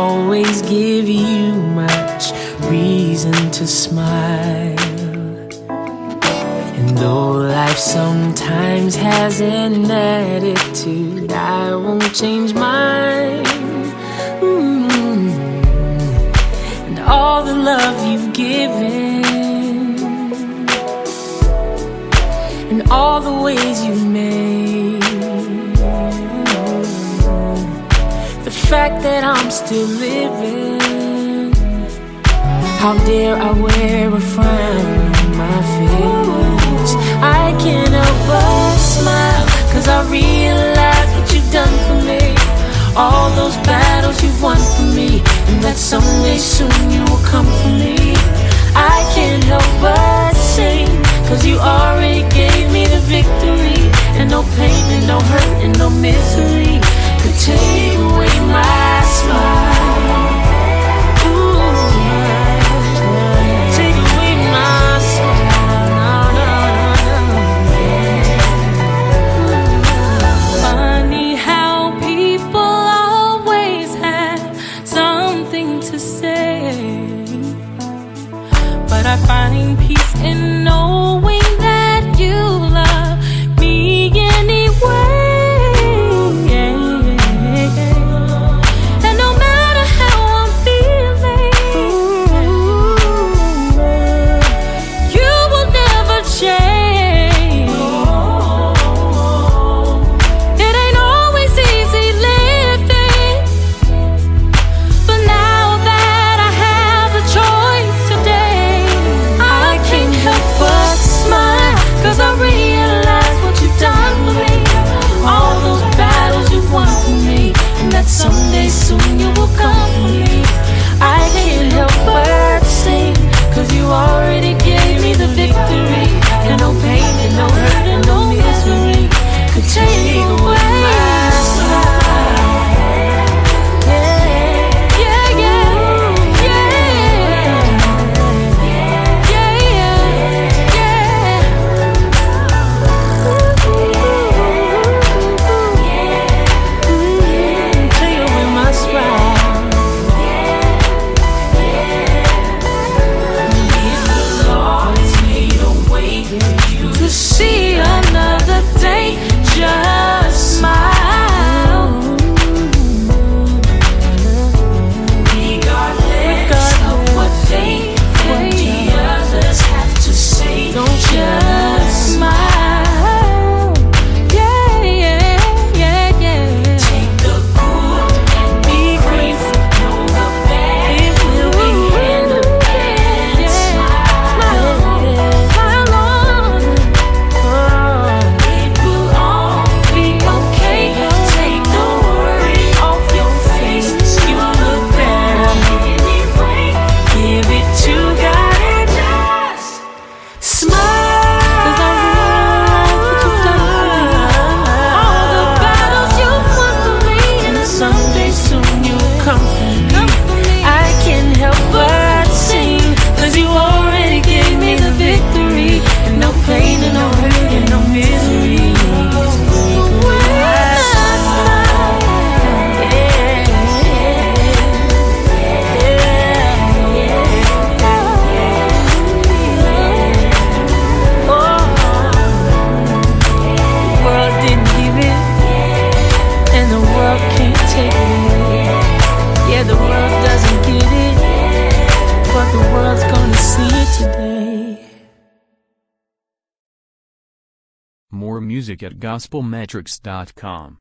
always give you much reason to smile. And though life sometimes has an attitude, I won't change mine. And all the love you've given, and all the ways you've made, the fact that I'm still living, how dare I wear a frown on my face? I can't help but smile, 'cause I realize what you've done for me, all those battles you've won for me, and that someday soon you will come for me. I can't help but sing, 'cause you already gave me the victory, and no pain and no hurt and no misery could take away my smile. Take away my smile. Funny how people always have something to say, but I find peace in knowing that you love me anyway. And no matter how I'm feeling, you will never change. It ain't always easy living, but now that I have a choice today, I can't help but smile, 'cause I realize what you've done for me, all those battles you've won for me, and that someday soon you will come for me. I can't help but sing, 'cause you already gave me the victory, and no pain and no hurt and no misery could take away my smile. Yeah, yeah, take away my smile. The Lord's made a way for you to see another day. Just smile, regardless of what they and the others have to say. Don't just smile. Yeah, yeah, yeah, yeah. Take the good and be grateful. Know the bad, it will be in the bad. Smile, smile on. It will all be okay. Take the worry off your face. You look better anyway. Give it to God and just smile. 'Cause I realize what you've done for me, all the battles you've won for me, and someday soon you'll come for me. I can't help but sing, 'cause you already gave me the victory, and no pain and no hurt and no misery. The world didn't give it, and the world can't take it. Yeah, the world doesn't get it, but the world's gonna see it today. More music at gospelmetrics.com.